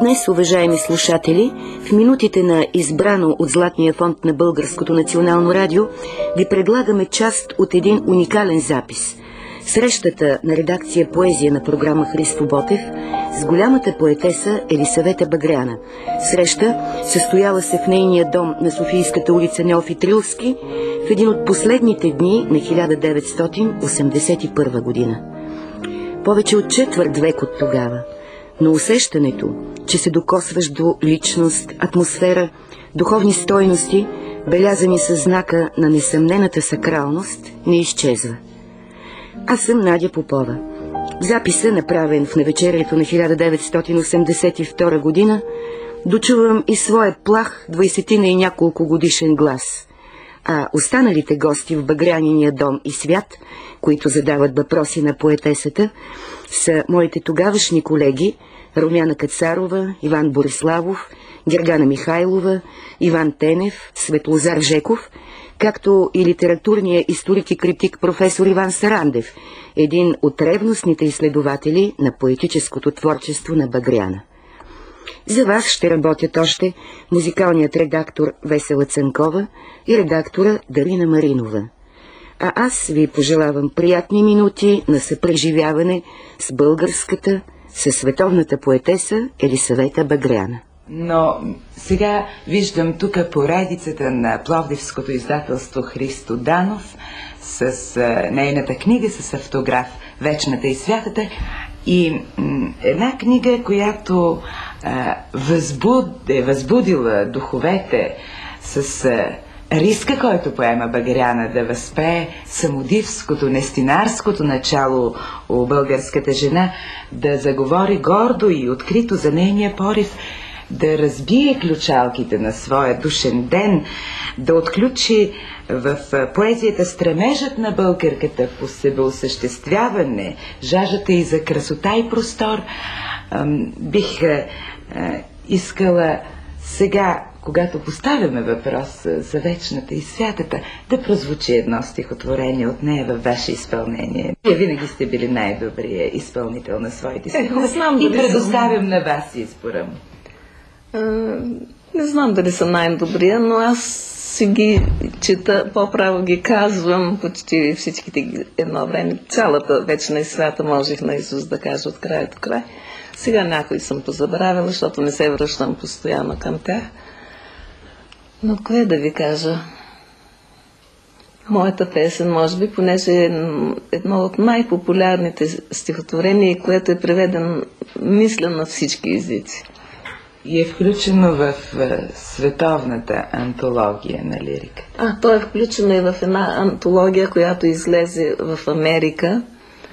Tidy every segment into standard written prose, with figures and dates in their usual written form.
Днес, уважаеми слушатели, в минутите на избрано от Златния фонд на Българското национално радио ви предлагаме част от един уникален запис. Срещата на редакция поезия на програма Христо Ботев с голямата поетеса Елисавета Багряна. Среща състояла се в нейния дом на Софийската улица Неофит Рилски в един от последните дни на 1981 година. Повече от четвърт век от тогава, но усещането, че се докосваш до личност, атмосфера, духовни стойности, белязани със знака на несъмнената сакралност, не изчезва. Аз съм Надя Попова. В записа, направен в навечерието на 1982 година, дочувам и своя плах 20 и няколко годишен глас, а останалите гости в Багряниния дом и свят, които задават въпроси на поетесата, са моите тогавашни колеги Румяна Кацарова, Иван Бориславов, Гергана Михайлова, Иван Тенев, Светлозар Жеков, както и литературния историк и критик професор Иван Сарандев, един от ревностните изследователи на поетическото творчество на Багряна. За вас ще работят още музикалният редактор Весела Цанкова и редактора Дарина Маринова. А аз ви пожелавам приятни минути на съпреживяване с българската, със световната поетеса Елисавета Багряна. Но сега виждам тук поредицата на пловдивското издателство Христо Данов с нейната книга с автограф "Вечната и святата", и една книга, която възбудила духовете с риска, който поема Багряна да възпее самодивското, нестинарското начало у българската жена, да заговори гордо и открито за нейния порив, да разбие ключалките на своя душен ден, да отключи в поезията стремежът на българката по себеосъществяване, жаждата и за красота и простор. Бих искала сега, когато поставяме въпрос за вечната и святата, да прозвучи едно стихотворение от нея във ваше изпълнение. Вие винаги сте били най-добрият изпълнител на своите стихове и предоставям на вас избора му. Не знам дали съм най-добрия, но аз си ги чета, по-право ги казвам почти всичките ги едно време. Цялата вечна и свята можех наизуст да кажа от край до край. Сега някои съм позабравила, защото не се връщам постоянно към тях. Но кое да ви кажа? Моята песен, може би, понеже е едно от най-популярните стихотворения, което е преведено, мисля, на всички езици. И е включено в световната антология на лириката. То е включено и в една антология, която излезе в Америка,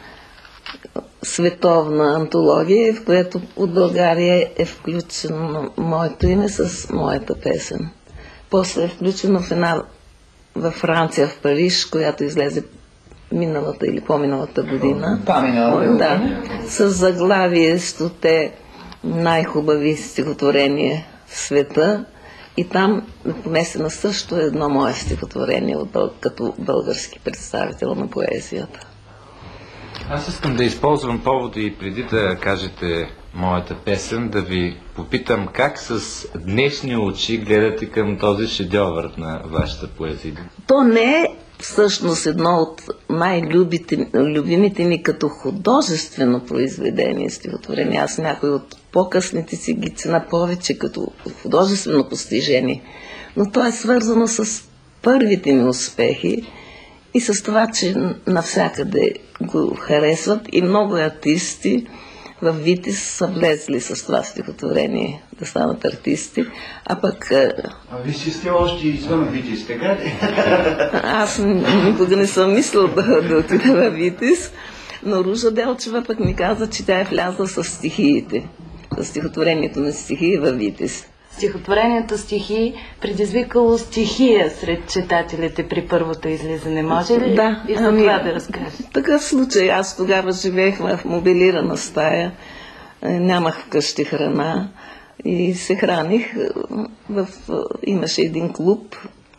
световна антология, в която от България е включено моето име с моята песен. После е включено в една във Франция, в Париж, която излезе миналата или по-миналата година. Да, с заглавие "100 най-хубави стихотворения в света", и там е поместено също едно мое стихотворение като български представител на поезията. Аз искам да използвам повода и преди да кажете моята песен, да ви попитам как с днешни очи гледате към този шедьовър на вашата поезия. То не е всъщност едно от най-любимите ми като художествено произведение стихотворение. Аз някои от по-късните си ги цена повече като художествено постижение. Но то е свързано с първите ми успехи и с това, че навсякъде го харесват и много артисти в Витис са влезли с това стихотворение да станат артисти, а пък... Вие си сте още извън Витис, така ли? Аз никога не съм мислил да отида в Витис, но Ружа Делчева пък ми каза, че тя е влязла с стихиите, с стихотворението на стихии в Витис. Стихотворението стихии предизвикало стихия сред читателите при първото излизане. Може ли и за това да разкажеш? Такъв случай. Аз тогава живеех в мобилирана стая, нямах вкъщи храна и се храних. Имаше един клуб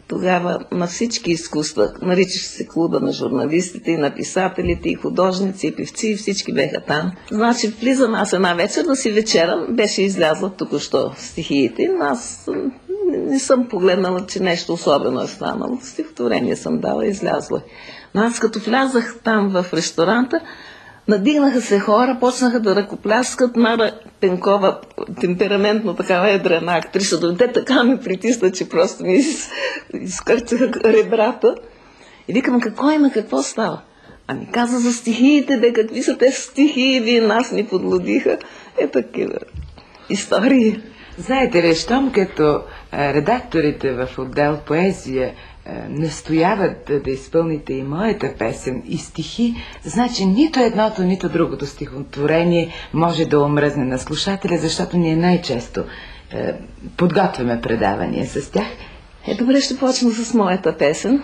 тогава на всички изкуства. Наричаше се клуба на журналистите и на писателите, и художници, и певци, и всички беха там. Значи влизам аз една вечер да си вечерам, беше излязла току-що стихиите, но аз не съм погледнала, че нещо особено е станало. Стихотворение съм дала, излязла. Но аз като влязах там в ресторанта, надигнаха се хора, почнаха да ръкопляскат. Мара Пенкова, темпераментно такава едрена актриса, те така ми притисна, че просто ми изкърцаха ребрата. И викам, какво има, какво става? Ами каза за стихиите, бе, какви са те стихии, вие нас ни подлудиха. Такива истории. Знаете ли, щом като редакторите в отдел поезия настояват да изпълните и моята песен и стихи, значи нито едното, нито другото стихотворение може да омръзне на слушателя, защото ние най-често подготвяме предавания с тях. Добре, ще почна с моята песен.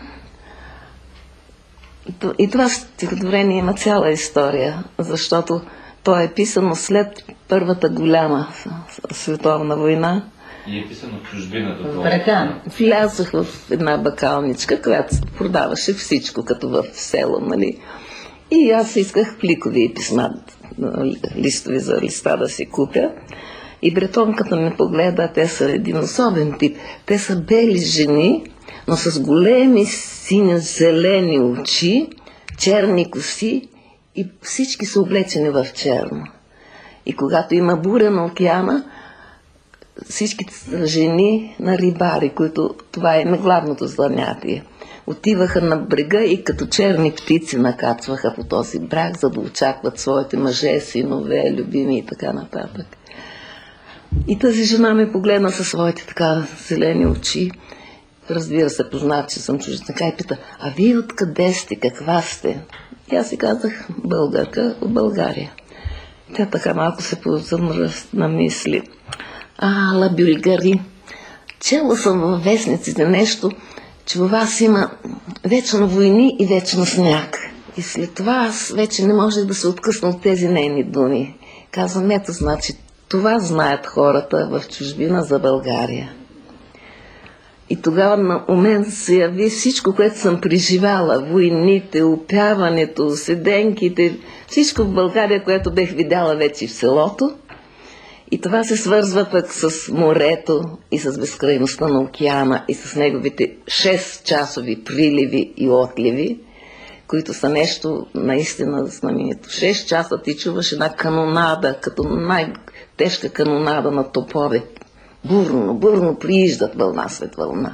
И това стихотворение има цяла история, защото то е писано след Първата голяма световна война. И е писано в чужбина. Влязох в една бакалничка, която продаваше всичко, като в село, нали? И аз исках пликови писма, листови за листа да си купя. И бретонката ме погледа, те са един особен тип. Те са бели жени, но с големи синя-зелени очи, черни коси и всички са облечени в черно. И когато има буря на океана, всичките са жени на рибари, които това е главното занятие. Отиваха на брега и като черни птици накацваха по този бряг, за да очакват своите мъже, синове, любими и така нататък. И тази жена ме погледна със своите така зелени очи. Разбира се, позна, че съм чужденка и пита, а вие откъде сте, каква сте? И аз си казах, българка от България. Тя така малко се позамръсна мисли. Ла Бюлгари, чела съм във вестниците нещо, че у вас има вечно войни и вечно сняг. И след това аз вече не можех да се откъсна от тези нейни думи. Казвам, ето, значи, това знаят хората в чужбина за България. И тогава на мен се яви всичко, което съм преживяла. Войните, опяването, седенките, всичко в България, което бех видяла вече в селото. И това се свързва пък с морето и с безкрайността на океана и с неговите 6-часови приливи и отливи, които са нещо наистина знаменито. 6 часа ти чуваш една канонада, като най-тежка канонада на топове. Бурно прииждат вълна след вълна.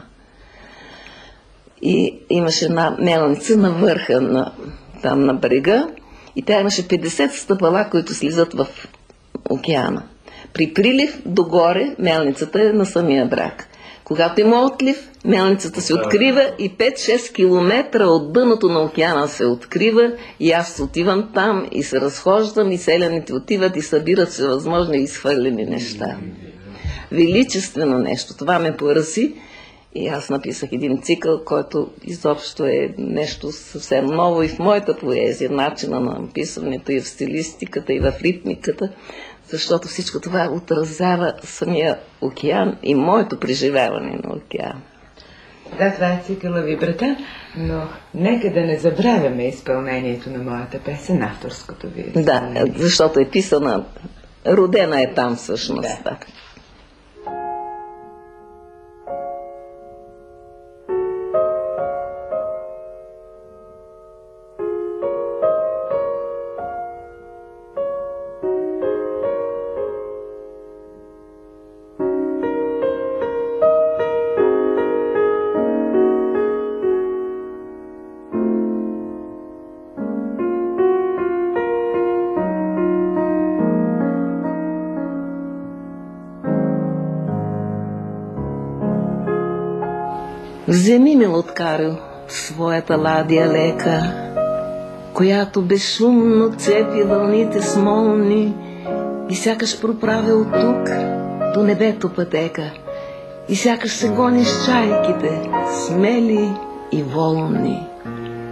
И имаше една мелница на върха, там на брега, и тя имаше 50 стъпала, които слизат в океана. При прилив догоре мелницата е на самия бряг. Когато има отлив, мелницата се открива и 5-6 километра от дъното на океана се открива и аз отивам там и се разхождам и селяните отиват и събират всевъзможни изхвърлени неща. Величествено нещо. Това ме порази и аз написах един цикъл, който изобщо е нещо съвсем ново и в моята поезия, начина на написването и в стилистиката и в ритмиката, защото всичко това отразява самия океан и моето преживяване на океана. Да, това е цикъла ви, брата, но нека да не забравяме изпълнението на моята песен, авторското ви. Да, защото е писана, родена е там всъщност. Да. Вземи, милоткарю, своята ладия лека, която безшумно цепи вълните смолни и сякаш проправя от тук до небето пътека и сякаш се гониш чайките, смели и волни.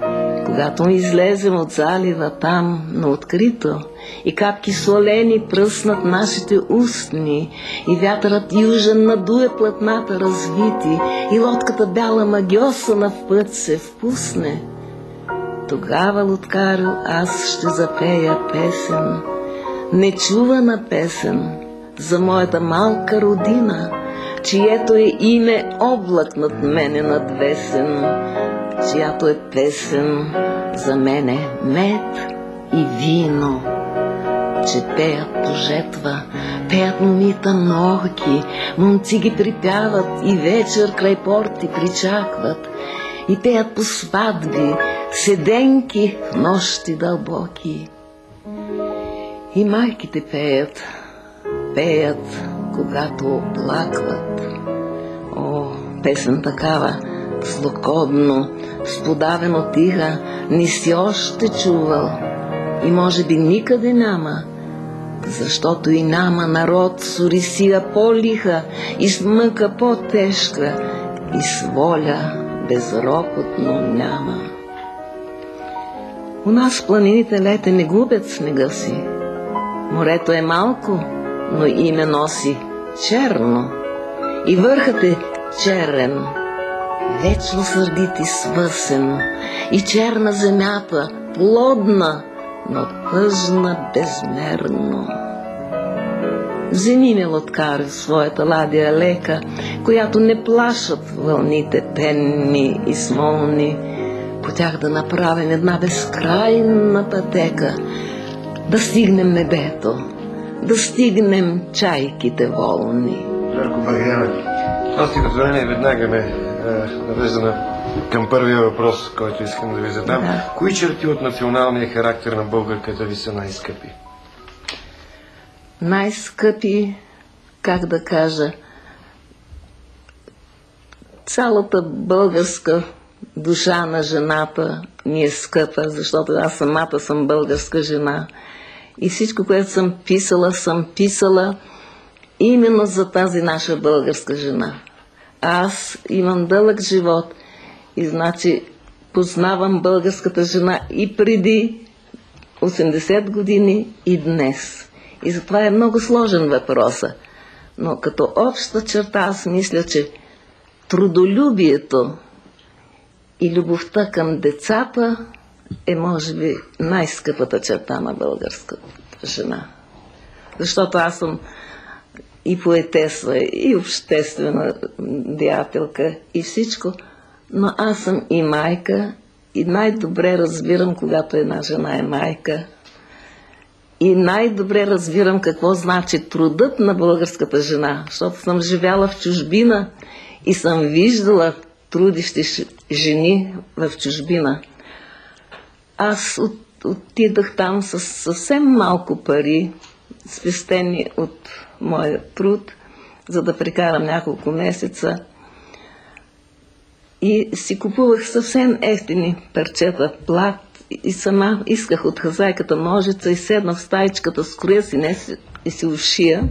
Когато излезем от залива там на открито и капки солени пръснат нашите устни и вятърът южен надуе платната развити и лодката бяла магьосана в път се впусне, тогава, лодкарю, аз ще запея песен, нечувана песен за моята малка родина, чието е име облак над мене надвесен, чиято е песен за мене мед и вино, че пеят по жетва, пеят момита норки, момци ги припяват и вечер край порти причакват, и пеят по сватби, седенки в нощи дълбоки. И майките пеят, пеят, когато оплакват. О, песен такава, злокобно, сподавено тиха, не си още чувал и може би никъде няма, защото и няма народ с орисия по-лиха и с мъка по-тежка и с воля безропотно няма. У нас в планините лете не губят снега си, морето е малко, но име носи черно и върхът е черен, вечно сърдит и свъсен, и черна земята, плодна, но тъжна безмерно. Вземи ме, лодкар, в своята ладия лека, която не плашат вълните пенни и смолни, по тях да направим една безкрайна пътека, да стигнем небето, да стигнем чайките волни. Жарко Багряна, това стихотворение веднага ме навежда към първия въпрос, който искам да ви задам. Да. Кои черти от националния характер на българката ви са най-скъпи? Най-скъпи, как да кажа, цялата българска душа на жената ми е скъпа, защото аз самата съм българска жена. И всичко, което съм писала именно за тази наша българска жена. Аз имам дълъг живот и значи познавам българската жена и преди 80 години и днес. И затова е много сложен въпросът. Но като обща черта аз мисля, че трудолюбието и любовта към децата е може би най-скъпата черта на българската жена. Защото аз съм и поетеса, и обществена деятелка, и всичко, но аз съм и майка, и най-добре разбирам, когато една жена е майка, и най-добре разбирам какво значи трудът на българската жена, защото съм живяла в чужбина и съм виждала трудещи жени в чужбина. Аз отидах там с съвсем малко пари, спестени от моя труд, за да прекарам няколко месеца. И си купувах съвсем ефтини парчета плат и сама исках от хазайката ножица и седна в стаичката с кроя си и си ушия,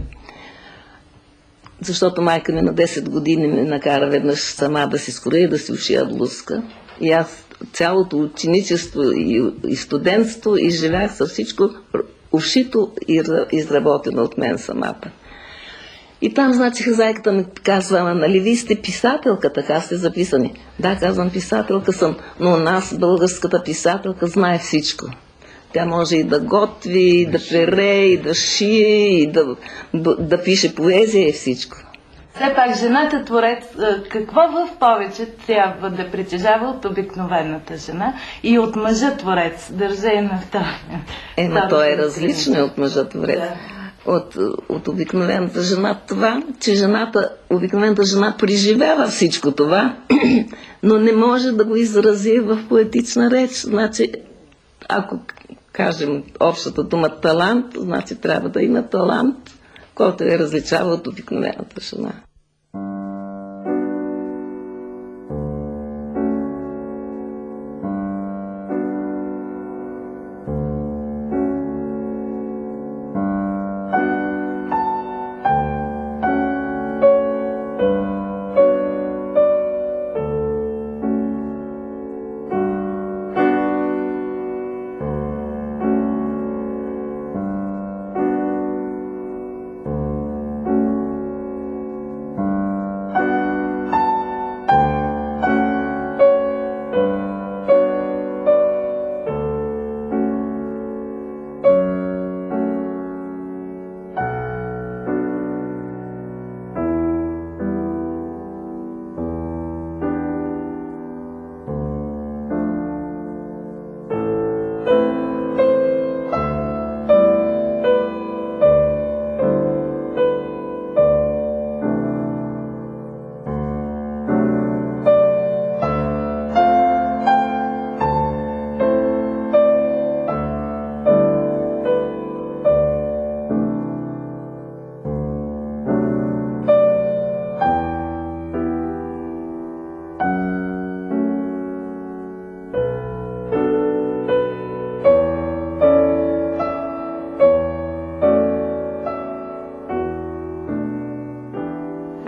защото майка ми на 10 години ме накара веднъж сама да си скроя и да си ушия блузка. И аз цялото ученичество и студентство изживях със всичко ушито и изработено от мен самата. И там, значи, хазайката ми казва: нали вие сте писателка, така сте записани. Да, казвам, писателка съм, но у нас българската писателка знае всичко. Тя може и да готви, и да пере, и да шие, и да пише поезия и всичко. Все пак жената творец, какво в повече трябва да притежава от обикновената жена и от мъжа творец? Държа и на това. Но то е различно от мъжа творец. Да. От обикновената жена това, че обикновената жена преживява всичко това, но не може да го изрази в поетична реч. Значи, ако кажем общата дума талант, значи трябва да има талант, който е различава от обикновената жена.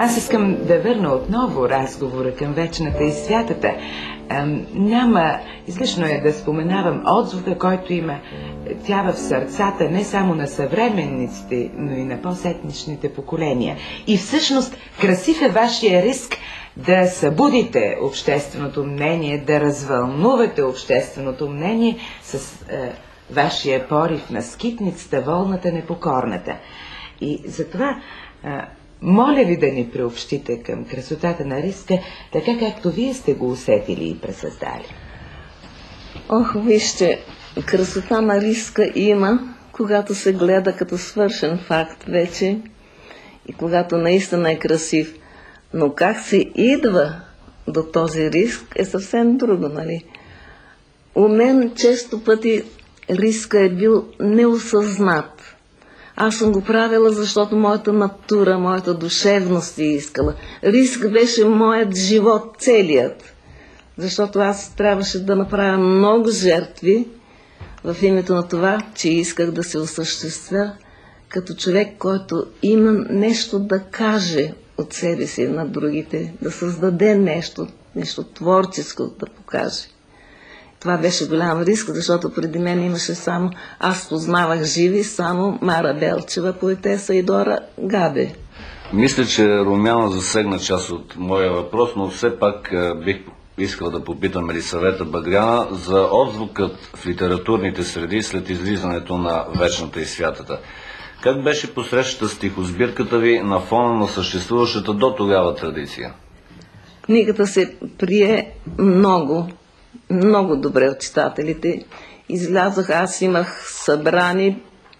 Аз искам да върна отново разговора към вечната и святата. Няма, излишно е да споменавам отзвука, който има тя в сърцата не само на съвременниците, но и на по-сетничните поколения. И всъщност красив е вашия риск да събудите общественото мнение, да развълнувате общественото мнение с вашия порив на скитницата, волната, непокорната. И затова моля ви да ни приобщите към красотата на риска, така както вие сте го усетили и пресъздали. Ох, вижте, красота на риска има, когато се гледа като свършен факт вече и когато наистина е красив. Но как се идва до този риск е съвсем друго, нали? У мен често пъти риска е бил неосъзнат. Аз съм го правила, защото моята натура, моята душевност е искала. Риск беше моят живот, целият. Защото аз трябваше да направя много жертви в името на това, че исках да се осъществя като човек, който има нещо да каже от себе си на другите, да създаде нещо творческо да покаже. Това беше голям риск, защото преди мен имаше само, аз познавах живи, само Мара Белчева, поетеса и Дора Габе. Мисля, че Румяна засегна част от моя въпрос, но все пак бих искал да попитам Елисавета Багряна за отзвукът в литературните среди след излизането на Вечната и святата. Как беше посрещата стихосбирката ви на фона на съществуващата до тогава традиция? Книгата се прие много добре от читателите. Излязах, аз имах събрани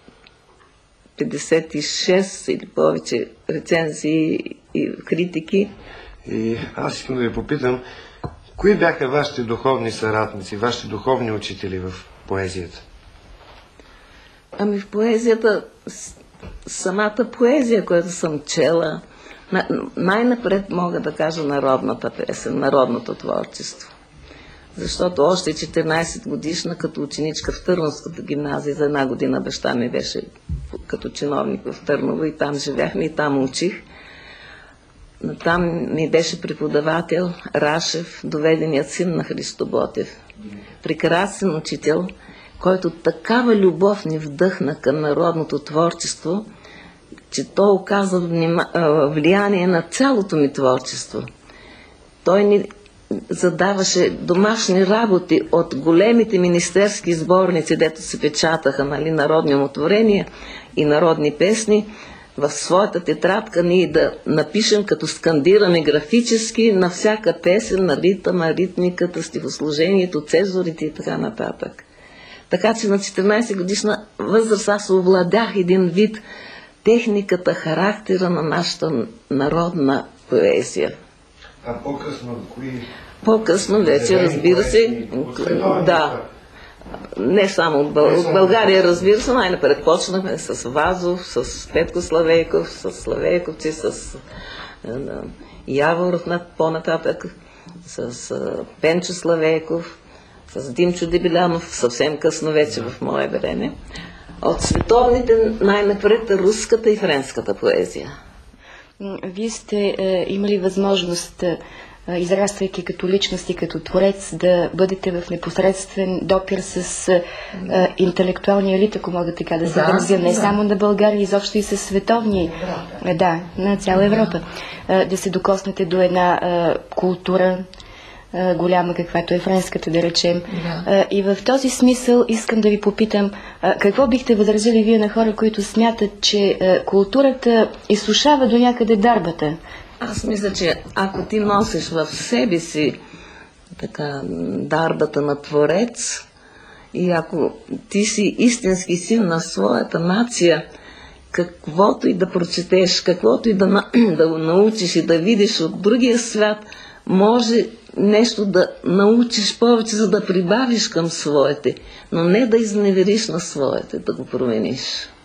56 или повече рецензии и критики. И аз искам да ви попитам, кои бяха вашите духовни съратници, вашите духовни учители в поезията? Ами в поезията, самата поезия, която съм чела, най-напред мога да кажа народната песен, народното творчество. Защото още 14 годишна, като ученичка в Търновската гимназия, за една година баща ми беше като чиновник в Търново и там живяхме и там учих. Там ми беше преподавател Рашев, доведеният син на Христо Ботев. Прекрасен учител, който такава любов ни вдъхна към народното творчество, че то оказа влияние на цялото ми творчество. Той ни задаваше домашни работи от големите министерски сборници, дето се печатаха, нали, народни умотворения и народни песни, в своята тетрадка ние да напишем, като скандираме графически на всяка песен, на ритъма, ритмиката, стихосложението, цезорите и така нататък. Така че на 14 годишна възраст аз овладях един вид техниката, характера на нашата народна поезия. А по-късно кои? По-късно вече, разбира се, да. Не само от България, разбира се, най-напред почнахме с Вазов, с Петко Славейков, с Славейковци, с Яворов по-нататък, с Пенчо Славейков, с Димчо Дебелянов, съвсем късно вече в мое време. От световните най-напред руската и френската поезия. Вие сте имали възможност, израствайки като личност и като творец, да бъдете в непосредствен допир с интелектуалния елит, ако мога така да се държа, не само на България, изобщо и с световни, на цяла Европа. Да се докоснете до една култура голяма, каквато е френската, да речем. И в този смисъл искам да ви попитам, какво бихте възразили вие на хора, които смятат, че културата изсушава до някъде дарбата? Аз мисля, че ако ти носиш в себе си така дарбата на творец и ако ти си истински син на своята нация, каквото и да прочетеш, каквото и да научиш и да видиш от другия свят, може нещо да научиш повече, за да прибавиш към своите, но не да изневериш на своите, да го промениш.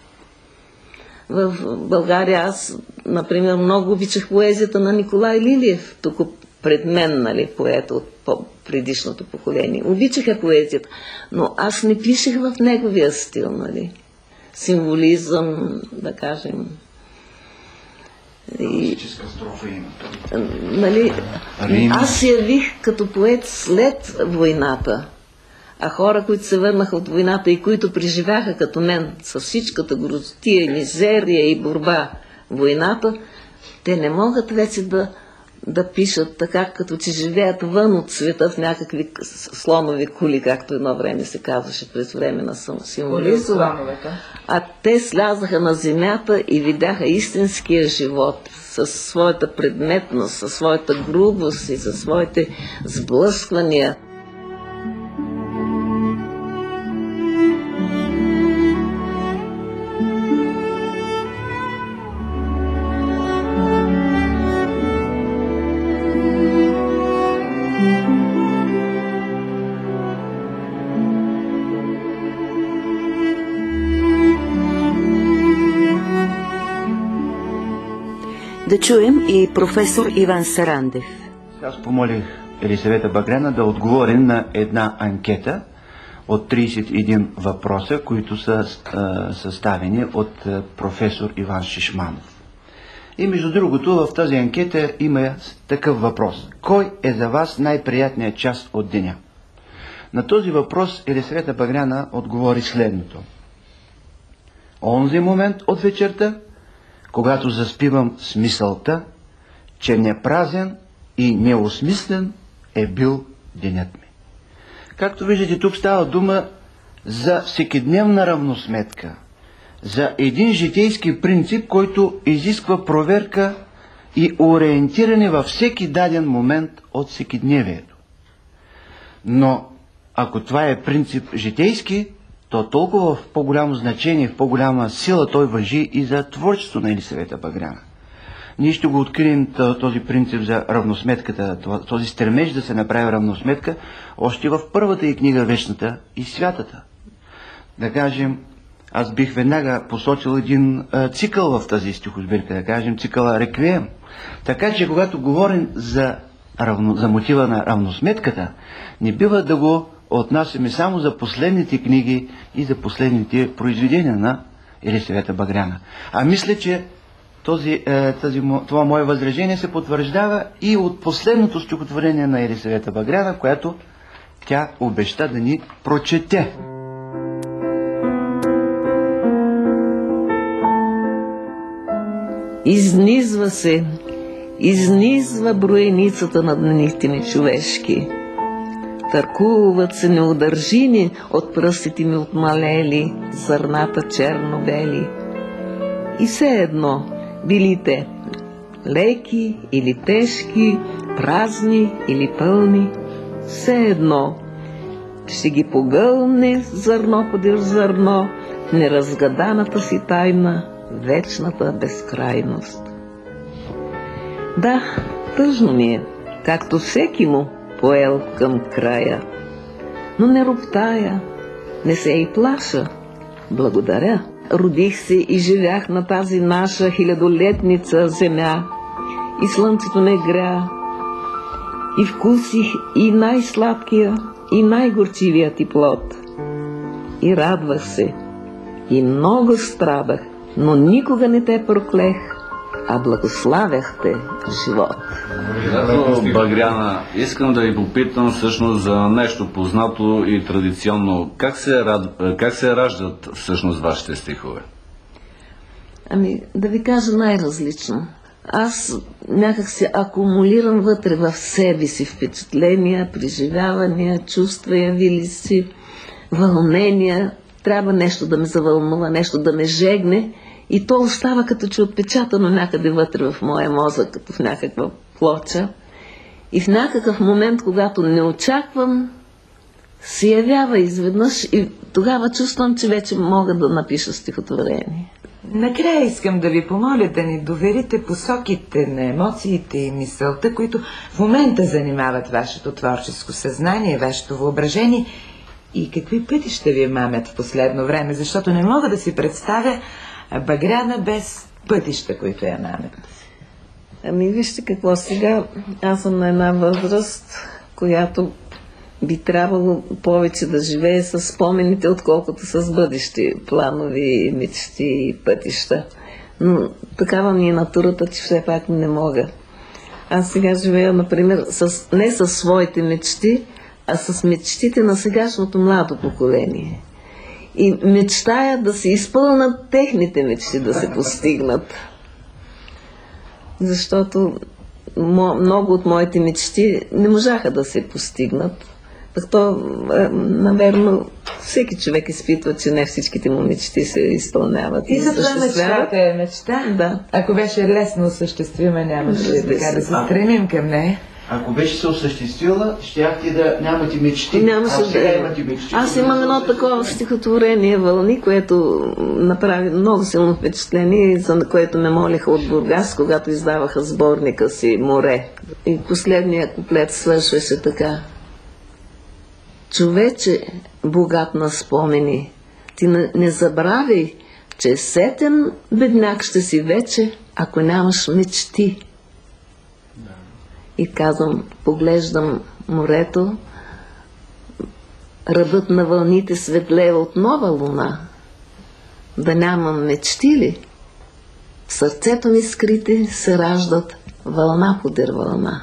В България аз, например, много обичах поезията на Николай Лилиев, тук пред мен, нали, поета от предишното поколение. Обичаха поезията, но аз не пишех в неговия стил, нали. Символизъм, да кажем, Класическа строфа има. Нали, аз се явих като поет след войната, а хора, които се върнаха от войната и които преживяха като мен със всичката грозотия, мизерия и борба войната, те не могат вече да пишат така, като че живеят вън от света в някакви слонови кули, както едно време се казваше през време на символизъм. А те слязаха на земята и видяха истинския живот със своята предметност, със своята грубост и със своите сблъсквания. Да чуем и професор Иван Сарандев. Аз помолих Елисавета Багряна да отговори на една анкета от 31 въпроса, които са съставени от професор Иван Шишманов. И между другото, в тази анкета има такъв въпрос. Кой е за вас най-приятният част от деня? На този въпрос Елисавета Багряна отговори следното. Онзи момент от вечерта, когато заспивам с мисълта, че непразен и неосмислен е бил денят ми. Както виждате, тук става дума за всекидневна равносметка, за един житейски принцип, който изисква проверка и ориентиране във всеки даден момент от всекидневието. Но ако това е принцип житейски, то толкова в по-голямо значение, в по-голяма сила той важи и за творчество на Елисавета Багряна. Ние ще го открием този принцип за равносметката, този стремеж да се направи равносметка, още в първата й книга Вечната и святата. Да кажем, аз бих веднага посочил един цикъл в тази стихосбирка, да кажем цикъла Реквием. Така че когато говорим за мотива на равносметката, не бива да го отнасяме само за последните книги и за последните произведения на Елисавета Багряна. А мисля, че това мое възражение се потвърждава и от последното стихотворение на Елисавета Багряна, което тя обеща да ни прочете. Изнизва броеницата на дните ми човешки. Търкуват се неудържими от пръстите ми отмалели, зърната черно-бели. И все едно, били те леки или тежки, празни или пълни, все едно ще ги погълне зърно подир зърно в неразгаданата си тайна, вечната безкрайност. Да, тъжно ми е, както всеки му поел към края. Но не роптая, не се и плаша. Благодаря. Родих се и живях на тази наша хилядолетница земя. И слънцето не гря. И вкусих и най-сладкия, и най-горчивия ти плод. И радвах се. И много страдах, но никога не те проклех, а благославях те живот. Багряна, искам да ви попитам всъщност за нещо познато и традиционно. Как се раждат всъщност вашите стихове? Ами, да ви кажа най-различно. Аз някак се акумулирам вътре в себе си впечатления, преживявания, чувства, явили си, вълнения. Трябва нещо да ме завълнува, нещо да ме жегне. И то остава като че отпечатано някъде вътре в моя мозък, като в някаква плоча. И в някакъв момент, когато не очаквам, се явява изведнъж и тогава чувствам, че вече мога да напиша стихотворение. Накрая искам да ви помоля да ни доверите посоките на емоциите и мисълта, които в момента занимават вашето творческо съзнание, вашето въображение и какви пътища ви мамят в последно време, защото не мога да си представя Багряна без пътища, които я мамят. Ами вижте какво сега. Аз съм на една възраст, която би трябвало повече да живее с спомените, отколкото с бъдещи планови, мечти и пътища. Но такава ми е натурата, че все пак не мога. Аз сега живея, например, не със своите мечти, а с мечтите на сегашното младо поколение. И мечтая да се изпълнат техните мечти, да се постигнат. Защото много от моите мечти не можаха да се постигнат. То, наверно, всеки човек изпитва, че не всичките му мечти се изпълняват. И затова мечтата е мечта. Да. Ако беше лесно осъществима, нямаше така да се стремим към нея. Ако беше се осъществила, щяхте да нямате мечти. Аз имам едно такова стихотворение "Вълни", което направи много силно впечатление, за което ме молиха от Бургас, когато издаваха сборника си "Море". И последния куплет свършваше така: "Човече, богат на спомени, ти не забравяй, че сетен бедняк ще си вече, ако нямаш мечти." И казвам, поглеждам морето, ръбът на вълните светлее от нова луна. Да нямам мечти ли? В сърцето ми скрити се раждат вълна подир вълна.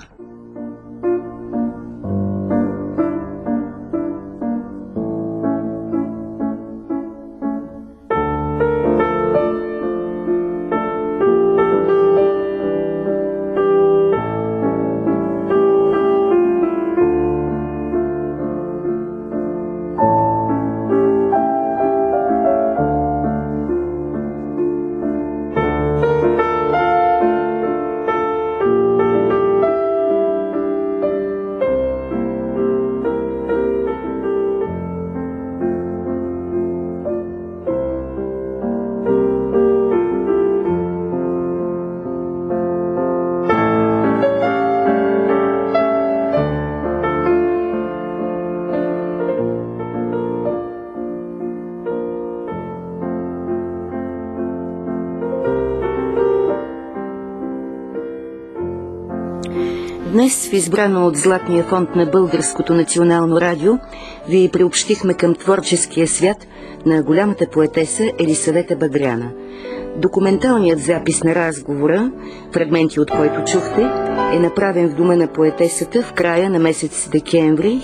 Днес в избрано от Златния фонд на Българското национално радио ви приобщихме към творческия свят на голямата поетеса Елисавета Багряна. Документалният запис на разговора, фрагменти от който чухте, е направен в дома на поетесата в края на месец декември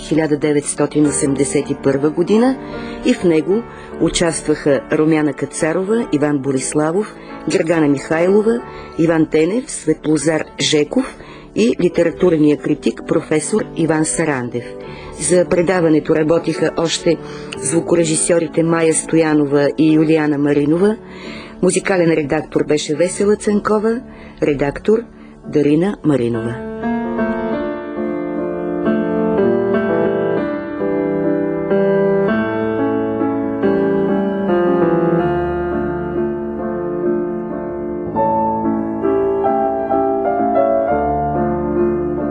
1981 година и в него участваха Румяна Кацарова, Иван Бориславов, Гергана Михайлова, Иван Тенев, Светлозар Жеков и литературния критик професор Иван Сарандев. За предаването работиха още звукорежисьорите Майя Стоянова и Юлиана Маринова. Музикален редактор беше Весела Цанкова, редактор Дарина Маринова.